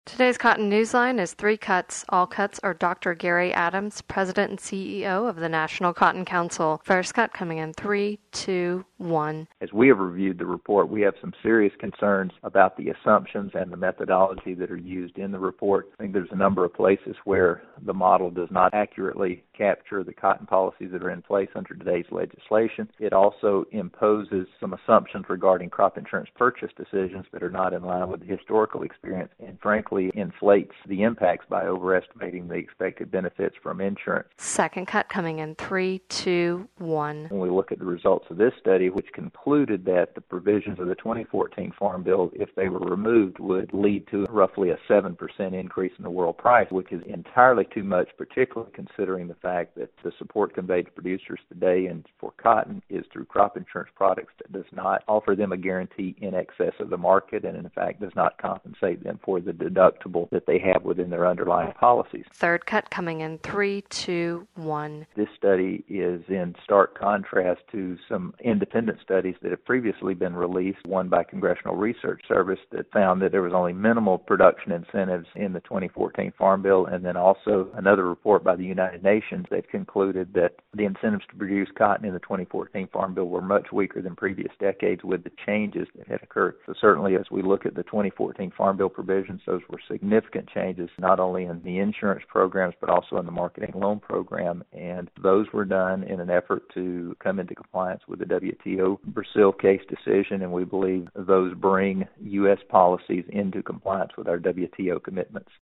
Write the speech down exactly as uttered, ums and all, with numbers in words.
Today's Cotton Newsline is Three Cuts. All cuts are Doctor Gary Adams, President and C E O of the National Cotton Council. First cut coming in three, two, one. As we have reviewed the report, we have some serious concerns about the assumptions and the methodology that are used in the report. I think there's a number of places where the model does not accurately capture the cotton policies that are in place under today's legislation. It also imposes some assumptions regarding crop insurance purchase decisions that are not in line with the historical experience and, frankly, inflates the impacts by overestimating the expected benefits from insurance. Second cut coming in three, two, one. When we look at the results of this study, which concluded that the provisions of the twenty fourteen Farm Bill, if they were removed, would lead to roughly a seven percent increase in the world price, which is entirely too much, particularly considering the fact that the support conveyed to producers today and for cotton is through crop insurance products that does not offer them a guarantee in excess of the market and, in fact, does not compensate them for the deductible that they have within their underlying policies. Third cut coming in three, two, one. This study is in stark contrast to some independent studies that have previously been released, one by Congressional Research Service that found that there was only minimal production incentives in the twenty fourteen Farm Bill, and then also another report by the United Nations that concluded that the incentives to produce cotton in the twenty fourteen Farm Bill were much weaker than previous decades with the changes that had occurred. So certainly as we look at the twenty fourteen Farm Bill provisions, those were significant changes, not only in the insurance programs, but also in the marketing loan program. And those were done in an effort to come into compliance with the W T O Brazil case decision. And we believe those bring U S policies into compliance with our W T O commitments.